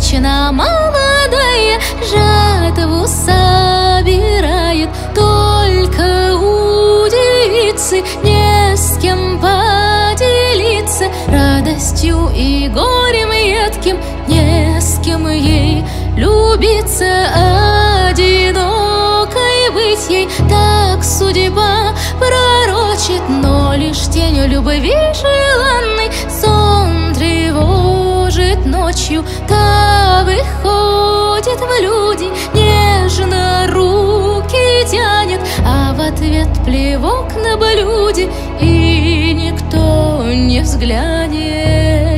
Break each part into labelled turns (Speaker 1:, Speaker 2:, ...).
Speaker 1: женщина молодая жатву собирает, только у девицы не с кем поделиться радостью и горем едким, не с кем ей любиться, одинокой быть ей так судьба пророчит, но лишь тенью любви желанной сон тревожит ночью. Та выходит в люди, нежно руки тянет, а в ответ плевок на блюде, и никто не взглянет.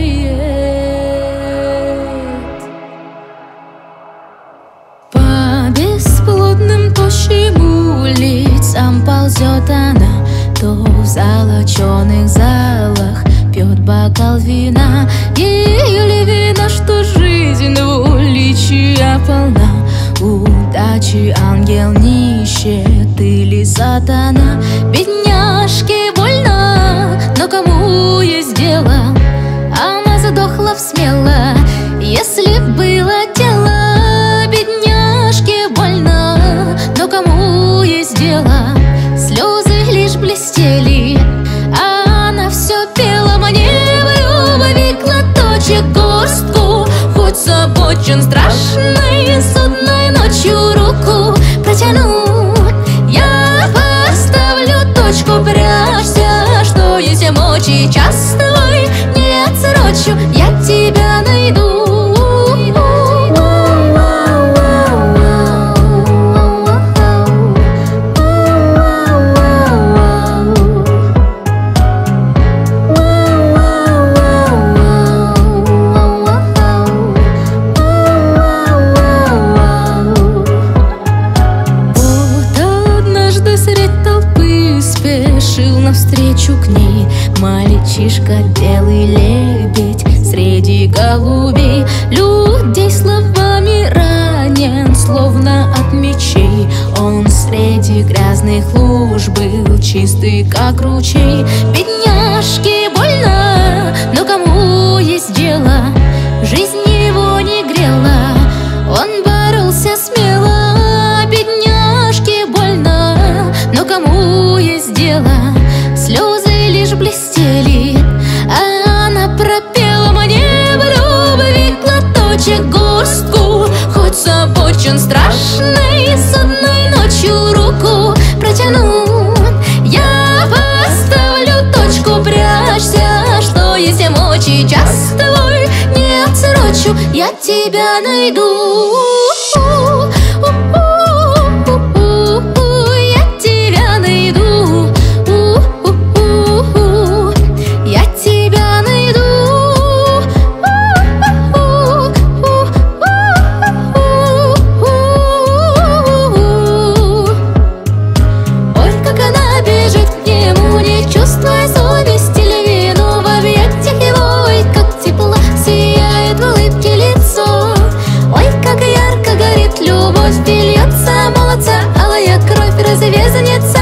Speaker 1: По бесплодным тощим улицам ползет она, то в золоченых залах пьет бокал вина. Ее ли вина, что жизнь двуличия полна, удачи ангел нищет или сатана? Бедняжке больно, но кому есть дело? Она задохла всмело, если б было дело. Бедняжке больно, но кому есть дело? Слезы лишь блестели, а она все пела. Мне в любви клоточек горстку, хоть забочен страшной судной ночью руку протяну. Я поставлю точку, прячься, что есть мочи, час твой не отсрочу, я тебя найду. Навстречу к ней мальчишка, белый лебедь среди голубей. Людей словами ранен, словно от мечей. Он среди грязных луж был чистый, как ручей. Бедняжке больно, но кому есть дело? Жизнь его не грела, он боролся смело. Бедняжке больно, но кому есть дело? Слезы лишь блестели, а она пропела. Мне в любви клоточек горстку, хоть забочен страшной судной ночью руку протяну. Я поставлю точку, прячься, что есть мочи, час твой не отсрочу, я тебя найду.
Speaker 2: Любовь льется, молодца, алая кровь развезнется.